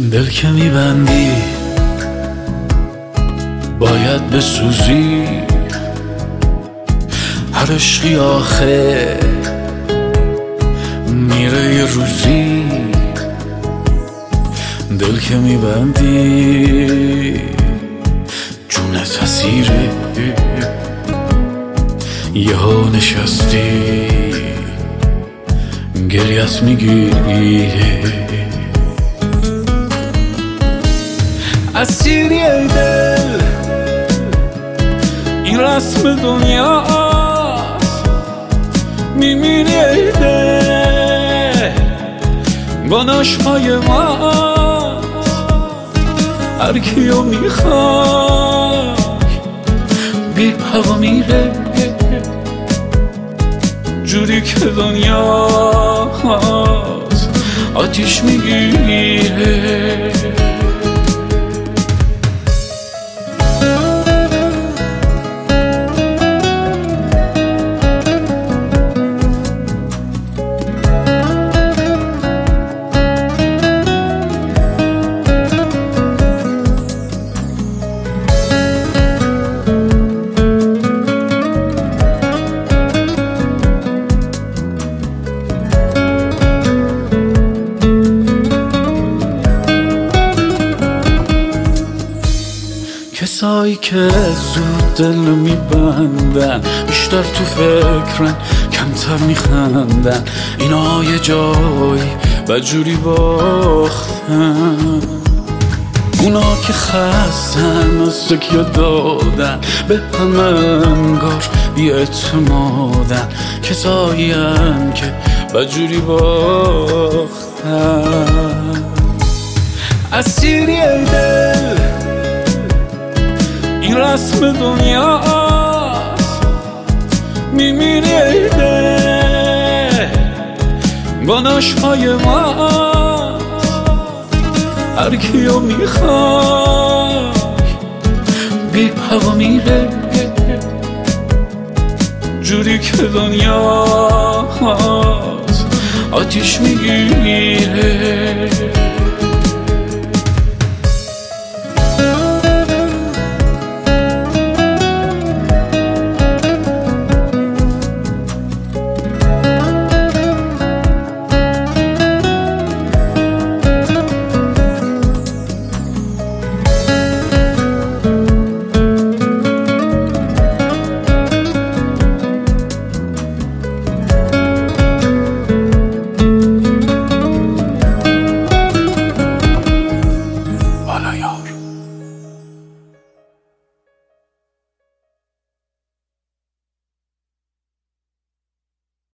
دل که میبندی باید بسوزی، هر عشقی آخه میره یه روزی. دل که میبندی جونت اسیره، یهو نشستی گریت میگیری. اسیری ای دل این رسم دنیاست، میمیری ای دل با نشمای ماست. هر کیو میخوای بی هوا میره، جوری که دنیاست آتیش میگیره. کسایی که زود دل میبندن بیشتر تو فکرن، کمتر میخندن. اینا یه جایی بدجوری باختن، اونا که خستن از تکیه دادن به همه انگار بی‌اعتمادن. کسایی هن که بدجوری باختن. اسیری ای دل این رسم دنیاست، میمیری ای دل با نشمای ماست. هر کیو میخوای بی هوا میره، جوری که دنیاست آتیش میگیری.